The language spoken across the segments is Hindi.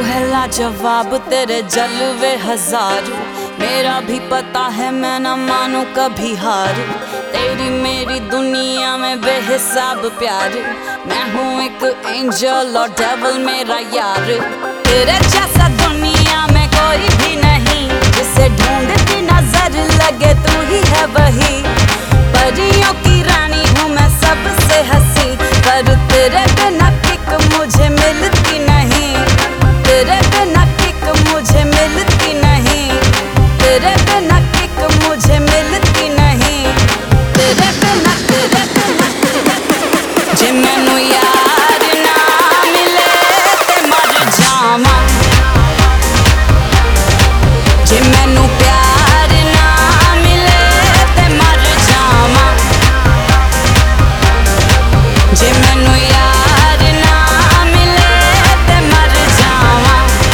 है लाजवाब तेरे जलवे हजार, मेरा भी पता है मैं न मानू कभी हार। तेरी मेरी दुनिया में बेहिसाब प्यार, मैं हूँ एक एंजल और डेविल मेरा यार। तेरे जैसा दुनिया में कोई भी नहीं, जिसे ढूंढती नजर लगे तू ही है वही। परियों की रानी हूँ मैं सबसे हंसी, पर तेरे बिना किक मुझे मिलती नहीं। तेरे बिना किक मुझे मिलती नहीं। तेरे बिना किक मुझे मिलती नहीं। तेरे बिना जे मैनू यार ना मिले ते मर जावा। जे मैनू प्यार ना मिले ते मर जावा। जे मैनू यार ना मिले ते मर जावा।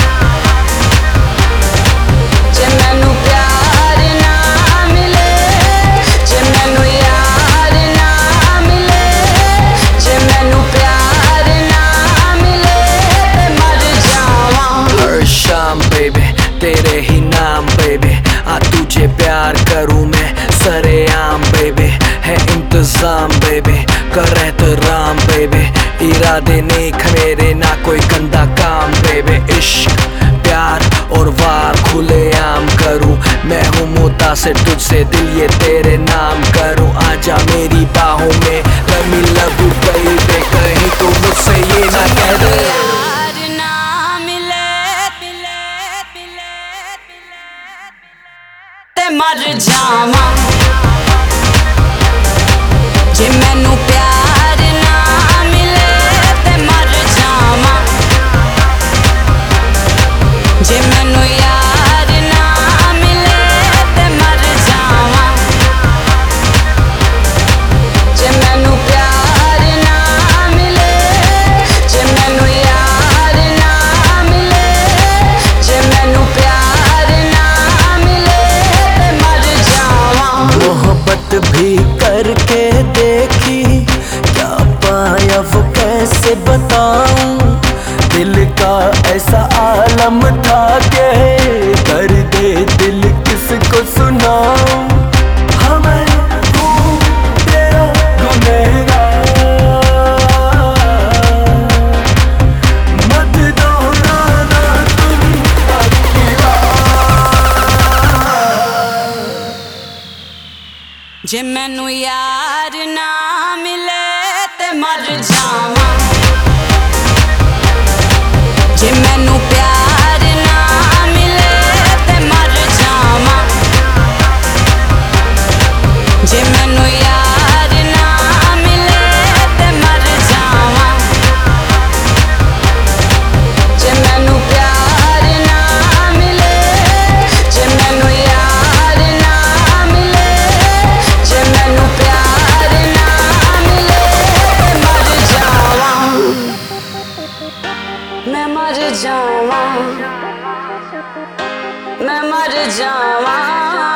जे मैनू प्यार ना मिले, जे मैनू यार ना मिले, जे मैनू प्यार ना मिले ते मर जावा। हर शाम बेबी तेरे ही नाम बेबी, आ तुझे प्यार करूँ मैं सरेआम बेबी। है इंतजाम बेबी कर एहतराम बेबी, इरादे नेक मेरे ना कोई गंदा काम बेबी। इश्क प्यार और वार खुले आम करूँ, मैं हूँ मुतासिर तुझसे दिल ये तेरे नाम करूँ। आजा मेरी बाहों में let me love you baby, कहीं तो मुझसे ये ना कह दे यार ना मिले ते मर जावा। जे मैनू प्यार ना मिले ते मर जावा। जे मैनू यार ना मिले ते मर जावा। जे मैनू प्यार ना मिले, जे मैनू यार ना मिले, जे मैनू प्यार ना मिले ते मर जावा। मोहब्बत भी करके देखी, क्या पाया वो कैसे बताऊं। दिल का ऐसा आलम था के दर्द दिल किसको सुनाऊं। हाँ मैं हूँ तेरा गुनहगार, मत दोहराना तुम अपनी बात। जे मैनू यार ना मिले ते मर जावा। जे मैनू प्यार ना मिले ते मर जावा। जे मैनू यार ना मिले ते मर जावा। जे मैनू प्यार ना मिले, जे मैनू यार ना मिले, जे मैनू प्यार ना मिले ते मर जावा। मैं मर जावा, मैं मर जावा।